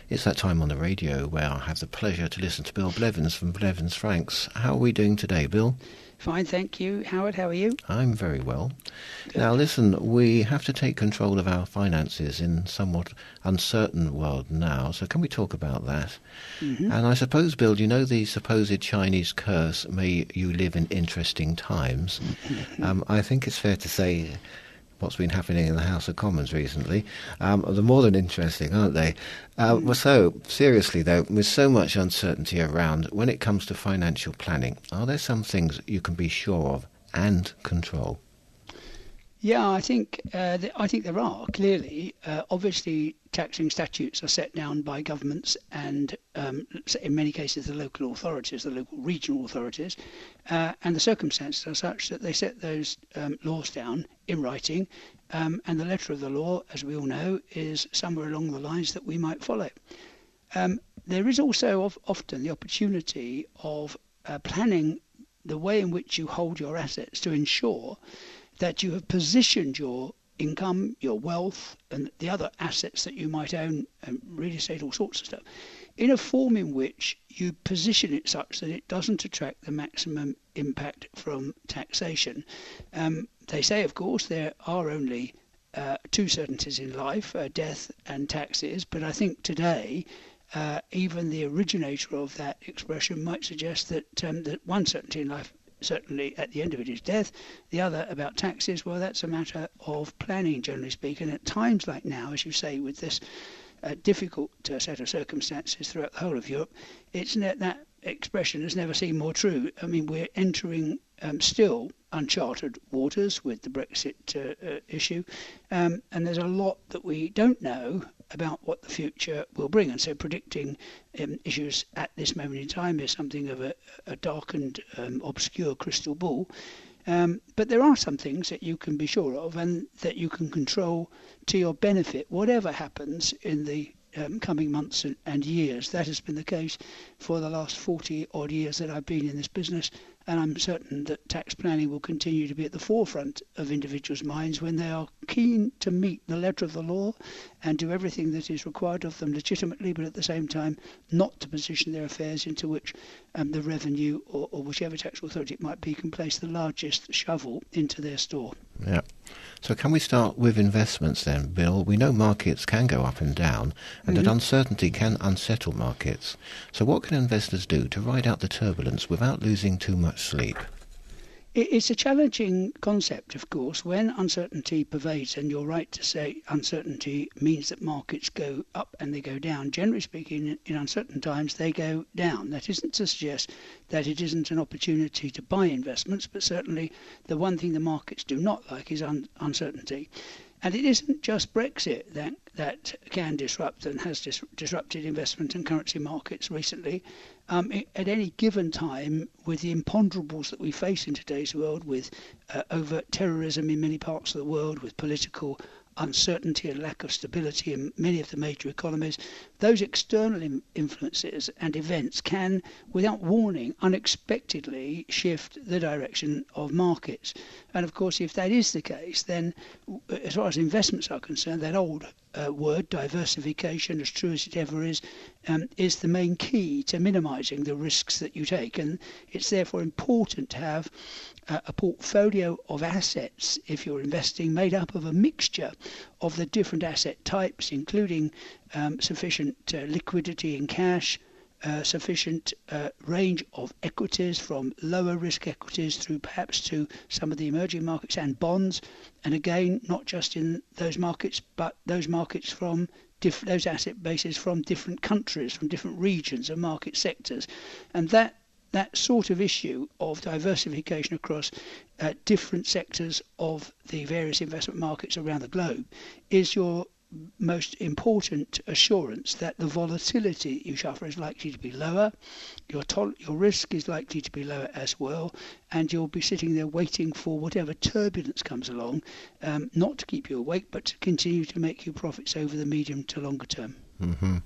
It's that time on the radio where I have the pleasure to listen to Bill Blevins from Blevins Franks. How are we doing today, Bill? Fine, thank you. Howard, how are you? I'm very well. Good. Now listen, we have to take control of our finances in a somewhat uncertain world now, so can we talk about that? Mm-hmm. And I suppose, Bill, you know the supposed Chinese curse, may you live in interesting times. I think it's fair to say what's been happening in the House of Commons recently, they're more than interesting, aren't they? Well, so, seriously though, with so much uncertainty around, when it comes to financial planning, are there some things you can be sure of and control? Yeah, I think there are, clearly. Obviously, taxing statutes are set down by governments and, in many cases, the local authorities, the local regional authorities, and the circumstances are such that they set those laws down in writing, and the letter of the law, as we all know, is somewhere along the lines that we might follow. There is also often the opportunity of planning the way in which you hold your assets to ensure that you have positioned your income, your wealth, and the other assets that you might own, real estate, all sorts of stuff, in a form in which you position it such that it doesn't attract the maximum impact from taxation. They say, of course, there are only two certainties in life, death and taxes, but I think today even the originator of that expression might suggest that that one certainty in life, certainly at the end of it, is death. The other, about taxes, well, that's a matter of planning, generally speaking. At times like now, as you say, with this difficult set of circumstances throughout the whole of Europe, that expression has never seemed more true. I mean, we're entering still uncharted waters with the Brexit issue, and there's a lot that we don't know about what the future will bring, and so predicting issues at this moment in time is something of a darkened, obscure crystal ball. But there are some things that you can be sure of and that you can control to your benefit, whatever happens in the coming months and years. That has been the case for the last 40 odd years that I've been in this business, and I'm certain that tax planning will continue to be at the forefront of individuals' minds when they are keen to meet the letter of the law and do everything that is required of them legitimately, but at the same time not to position their affairs into which the revenue or whichever tax authority it might be can place the largest shovel into their store. Yeah. So can we start with investments then, Bill? We know markets can go up and down, and that uncertainty can unsettle markets. So what can investors do to ride out the turbulence without losing too much sleep? It's a challenging concept, of course, when uncertainty pervades, and you're right to say uncertainty means that markets go up and they go down. Generally speaking, in uncertain times, they go down. That isn't to suggest that it isn't an opportunity to buy investments, but certainly the one thing the markets do not like is uncertainty. And it isn't just Brexit that can disrupt and has disrupted investment and currency markets recently. At any given time, with the imponderables that we face in today's world, with overt terrorism in many parts of the world, with political uncertainty and lack of stability in many of the major economies, those external influences and events can, without warning, unexpectedly shift the direction of markets. And of course, if that is the case, then as far as investments are concerned, that old word, diversification, as true as it ever is the main key to minimizing the risks that you take. And it's therefore important to have a portfolio of assets, if you're investing, made up of a mixture of the different asset types, including sufficient liquidity in cash, sufficient range of equities, from lower risk equities through perhaps to some of the emerging markets and bonds, and again not just in those markets but those markets from those asset bases from different countries, from different regions and market sectors. And that sort of issue of diversification across different sectors of the various investment markets around the globe is your most important assurance that the volatility you suffer is likely to be lower, your risk is likely to be lower as well, and you'll be sitting there waiting for whatever turbulence comes along, not to keep you awake, but to continue to make you profits over the medium to longer term. Mm-hmm.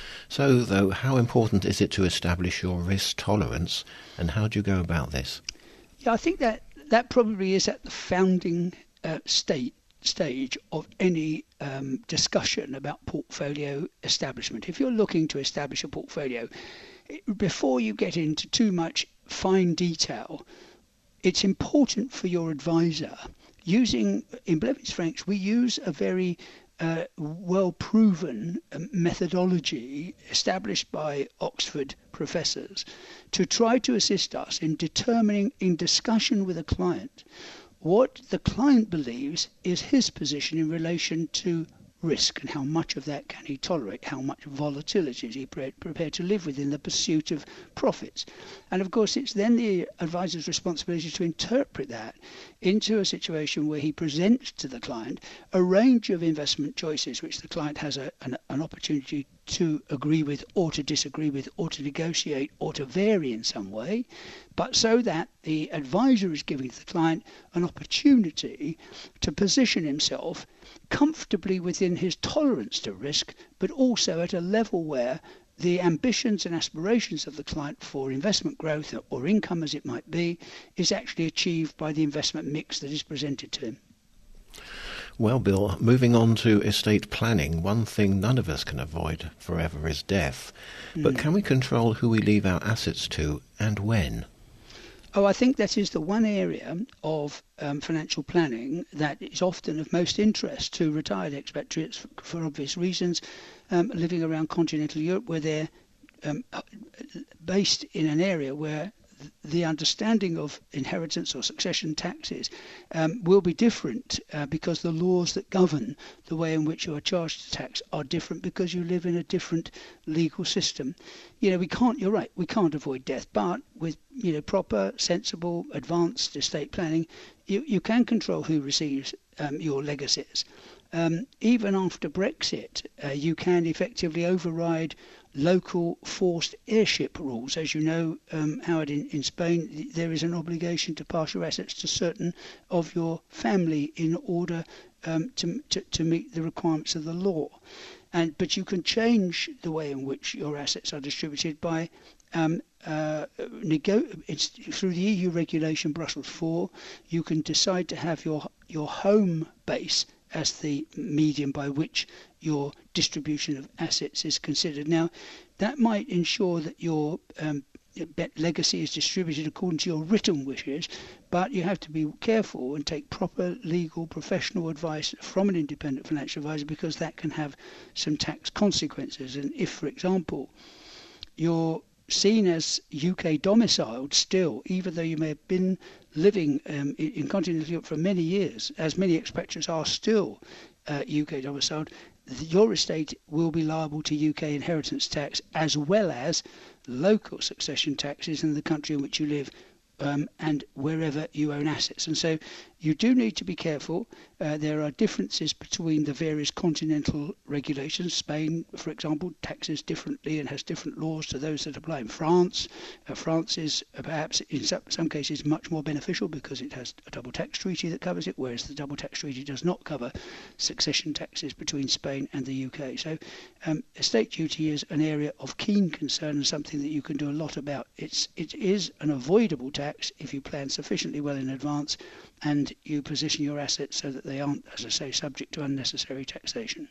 So, though, how important is it to establish your risk tolerance, and how do you go about this? Yeah, I think that probably is at the founding state stage of any discussion about portfolio establishment. If you're looking to establish a portfolio, before you get into too much fine detail, it's important for your advisor. In Blevins Franks, we use a very well-proven methodology established by Oxford professors to try to assist us in determining, in discussion with a client, what the client believes is his position in relation to risk and how much of that can he tolerate, how much volatility is he prepared to live with in the pursuit of profits. And of course it's then the advisor's responsibility to interpret that into a situation where he presents to the client a range of investment choices which the client has an opportunity to agree with or to disagree with or to negotiate or to vary in some way, but so that the advisor is giving the client an opportunity to position himself comfortably within his tolerance to risk, but also at a level where the ambitions and aspirations of the client for investment growth or income as it might be is actually achieved by the investment mix that is presented to him. Well, Bill, moving on to estate planning, one thing none of us can avoid forever is death. But can we control who we leave our assets to and when? Oh, I think that is the one area of financial planning that is often of most interest to retired expatriates for obvious reasons, living around continental Europe, where they're based in an area where the understanding of inheritance or succession taxes will be different because the laws that govern the way in which you are charged tax are different because you live in a different legal system. You're right, we can't avoid death, but with proper, sensible, advanced estate planning, you can control who receives your legacies. Even after Brexit, you can effectively override local forced heirship rules. As you know, Howard, in Spain, there is an obligation to pass your assets to certain of your family in order to meet the requirements of the law. But you can change the way in which your assets are distributed by it's through the EU regulation Brussels 4. You can decide to have your home base as the medium by which your distribution of assets is considered. Now, that might ensure that your legacy is distributed according to your written wishes, but you have to be careful and take proper legal professional advice from an independent financial advisor, because that can have some tax consequences. And if, for example, you're seen as UK domiciled still, even though you may have been living in continental Europe for many years, as many expatriates are still UK domiciled, your estate will be liable to UK inheritance tax as well as local succession taxes in the country in which you live and wherever you own assets. And so you do need to be careful. There are differences between the various continental regulations. Spain, for example, taxes differently and has different laws to those that apply in France. France is perhaps in some cases much more beneficial because it has a double tax treaty that covers it, whereas the double tax treaty does not cover succession taxes between Spain and the UK. So estate duty is an area of keen concern and something that you can do a lot about. It is an avoidable tax if you plan sufficiently well in advance and you position your assets so that they aren't, as I say, subject to unnecessary taxation.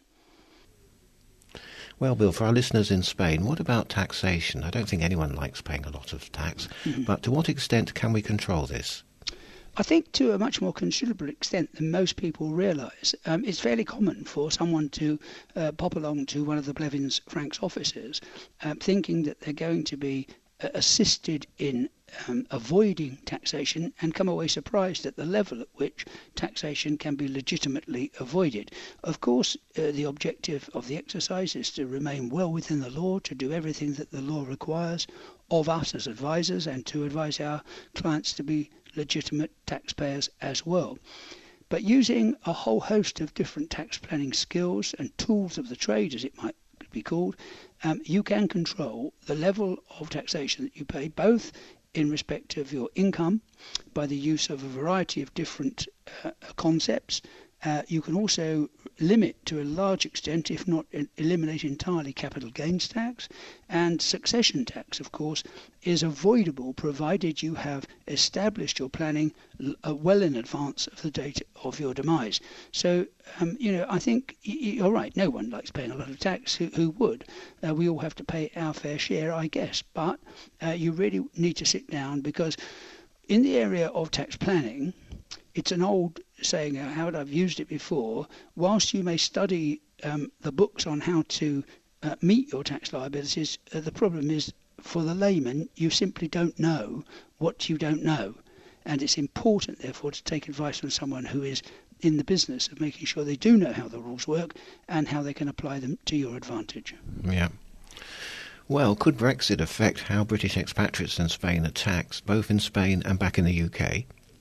Well, Bill, for our listeners in Spain, what about taxation? I don't think anyone likes paying a lot of tax, but to what extent can we control this? I think to a much more considerable extent than most people realise. It's fairly common for someone to pop along to one of the Blevins Franks offices thinking that they're going to be assisted in avoiding taxation and come away surprised at the level at which taxation can be legitimately avoided. Of course, the objective of the exercise is to remain well within the law, to do everything that the law requires of us as advisors, and to advise our clients to be legitimate taxpayers as well. But using a whole host of different tax planning skills and tools of the trade, as it might be called, you can control the level of taxation that you pay, both in respect of your income by the use of a variety of different concepts, You can also limit to a large extent, if not eliminate entirely, capital gains tax, and succession tax, of course, is avoidable provided you have established your planning well in advance of the date of your demise. So, I think you're right. No one likes paying a lot of tax. Who would? We all have to pay our fair share, I guess. But you really need to sit down, because in the area of tax planning, it's an old saying, Howard, I've used it before. Whilst you may study the books on how to meet your tax liabilities, the problem is, for the layman, you simply don't know what you don't know. And it's important, therefore, to take advice from someone who is in the business of making sure they do know how the rules work and how they can apply them to your advantage. Yeah. Well, could Brexit affect how British expatriates in Spain are taxed, both in Spain and back in the UK?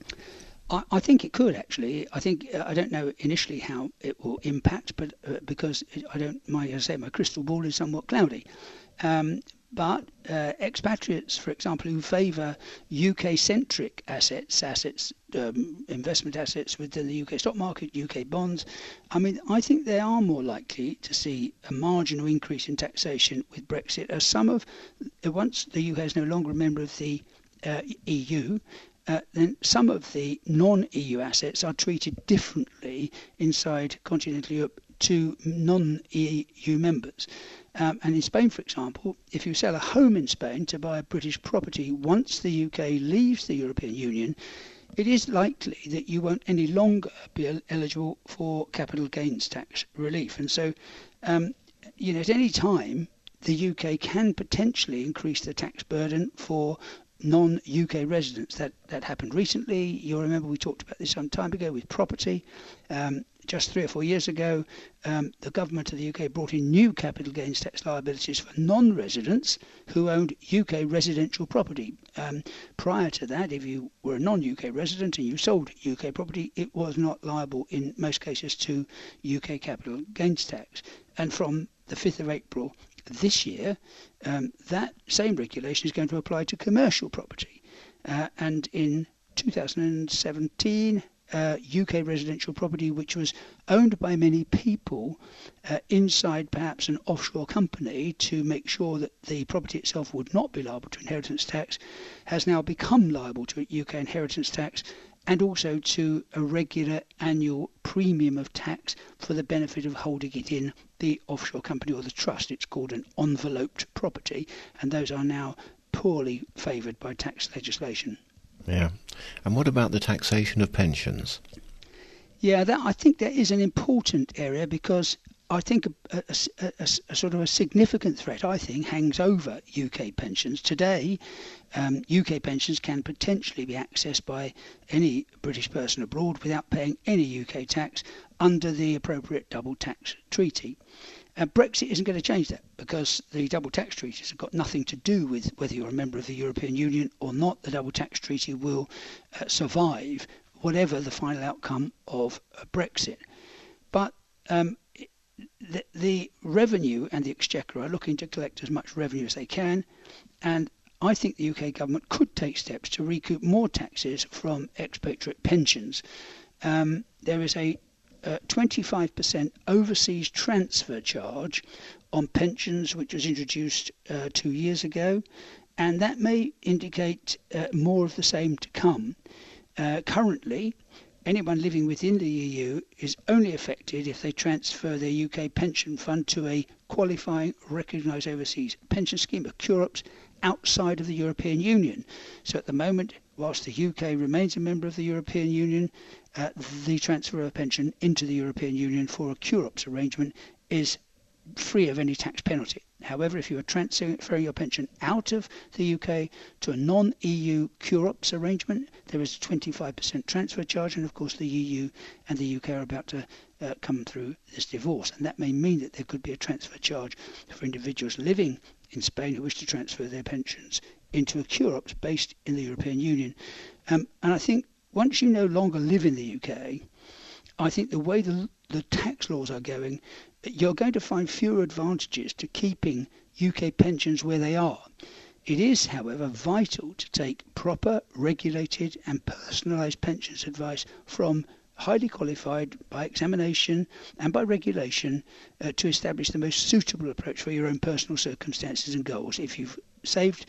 I think it could, actually. I think I don't know initially how it will impact, but because my crystal ball is somewhat cloudy. But expatriates, for example, who favour UK-centric assets, investment assets within the UK stock market, UK bonds, I think they are more likely to see a marginal increase in taxation with Brexit, as once the UK is no longer a member of the EU, then some of the non-EU assets are treated differently inside continental Europe to non-EU members. And in Spain, for example, if you sell a home in Spain to buy a British property once the UK leaves the European Union, it is likely that you won't any longer be eligible for capital gains tax relief. And so, at any time, the UK can potentially increase the tax burden for non-UK residents. That happened recently. You'll remember we talked about this some time ago with property. Just 3 or 4 years ago, the government of the UK brought in new capital gains tax liabilities for non-residents who owned UK residential property. Prior to that, if you were a non-UK resident and you sold UK property, it was not liable in most cases to UK capital gains tax. And from the 5th of April this year, that same regulation is going to apply to commercial property. And in 2017, UK residential property which was owned by many people inside perhaps an offshore company to make sure that the property itself would not be liable to inheritance tax, has now become liable to UK inheritance tax, and also to a regular annual premium of tax for the benefit of holding it in the offshore company or the trust. It's called an enveloped property, and those are now poorly favoured by tax legislation. Yeah. And what about the taxation of pensions? Yeah, I think that is an important area, because I think a sort of a significant threat, hangs over UK pensions. Today, UK pensions can potentially be accessed by any British person abroad without paying any UK tax under the appropriate double tax treaty. Brexit isn't going to change that, because the double tax treaties have got nothing to do with whether you're a member of the European Union or not. The double tax treaty will survive whatever the final outcome of Brexit. But the revenue and the Exchequer are looking to collect as much revenue as they can, and I think the UK government could take steps to recoup more taxes from expatriate pensions. There is a 25% overseas transfer charge on pensions, which was introduced 2 years ago, and that may indicate more of the same to come. Currently, anyone living within the EU is only affected if they transfer their UK pension fund to a qualifying recognised overseas pension scheme, a CUROPS, outside of the European Union. So at the moment, whilst the UK remains a member of the European Union, the transfer of a pension into the European Union for a CUROPS arrangement is free of any tax penalty. However, if you are transferring your pension out of the UK to a non-EU CUROPS arrangement, there is a 25% transfer charge, and of course the EU and the UK are about to come through this divorce, and that may mean that there could be a transfer charge for individuals living in Spain who wish to transfer their pensions into a CUROPS based in the European Union. And I think once you no longer live in the UK, I think the way the tax laws are going, you're going to find fewer advantages to keeping UK pensions where they are. It is, however, vital to take proper, regulated and personalised pensions advice from highly qualified by examination and by regulation to establish the most suitable approach for your own personal circumstances and goals. If you've saved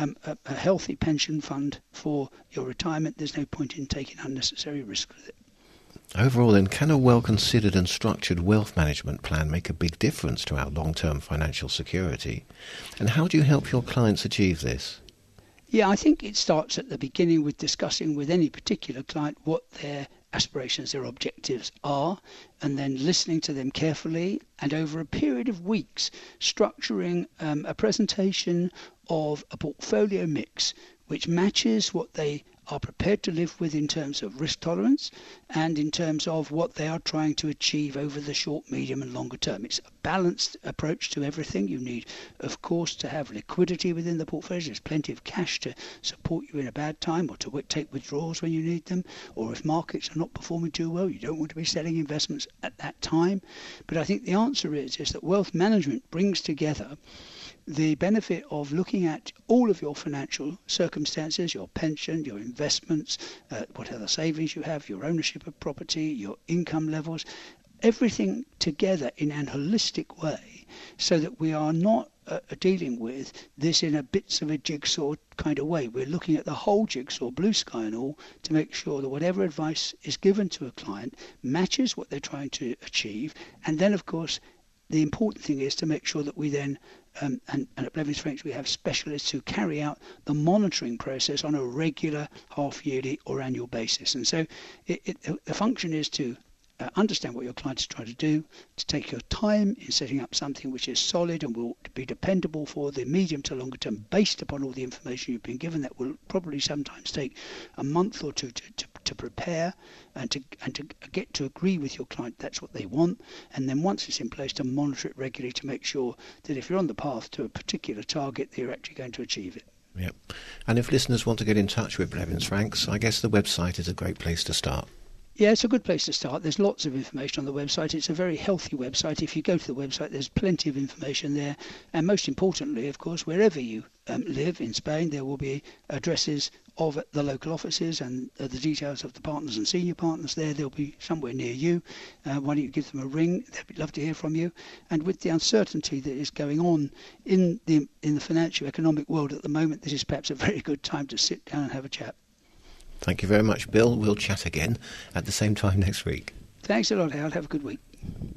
a healthy pension fund for your retirement, there's no point in taking unnecessary risk with it. Overall, then, can a well-considered and structured wealth management plan make a big difference to our long-term financial security? And how do you help your clients achieve this? Yeah, I think it starts at the beginning with discussing with any particular client what their aspirations, their objectives are, and then listening to them carefully, and over a period of weeks structuring a presentation of a portfolio mix which matches what they are prepared to live with in terms of risk tolerance and in terms of what they are trying to achieve over the short, medium and longer term. It's a balanced approach to everything. You need, of course, to have liquidity within the portfolio. There's plenty of cash to support you in a bad time or to take withdrawals when you need them, or if markets are not performing too well, you don't want to be selling investments at that time. But I think the answer is that wealth management brings together the benefit of looking at all of your financial circumstances, your pension, your investments, what other savings you have, your ownership of property, your income levels, everything together in an holistic way, so that we are not dealing with this in a bits of a jigsaw kind of way. We're looking at the whole jigsaw, blue sky and all, to make sure that whatever advice is given to a client matches what they're trying to achieve. And then, of course, the important thing is to make sure that we then, and at Blevins Franks we have specialists who carry out the monitoring process on a regular, half-yearly or annual basis. And so the function is to understand what your client is trying to do, to take your time in setting up something which is solid and will be dependable for the medium to longer term based upon all the information you've been given. That will probably sometimes take a month or two to prepare and to get to agree with your client that's what they want, and then once it's in place to monitor it regularly to make sure that if you're on the path to a particular target, that you're actually going to achieve it. Yep. And if listeners want to get in touch with Blevins Franks, I guess the website is a great place to start. Yeah, it's a good place to start. There's lots of information on the website. It's a very healthy website. If you go to the website, there's plenty of information there. And most importantly, of course, wherever you live in Spain, there will be addresses of the local offices and the details of the partners and senior partners there. They'll be somewhere near you. Why don't you give them a ring? They'd love to hear from you. And with the uncertainty that is going on in the financial economic world at the moment, this is perhaps a very good time to sit down and have a chat. Thank you very much, Bill. We'll chat again at the same time next week. Thanks a lot, Howard. Have a good week.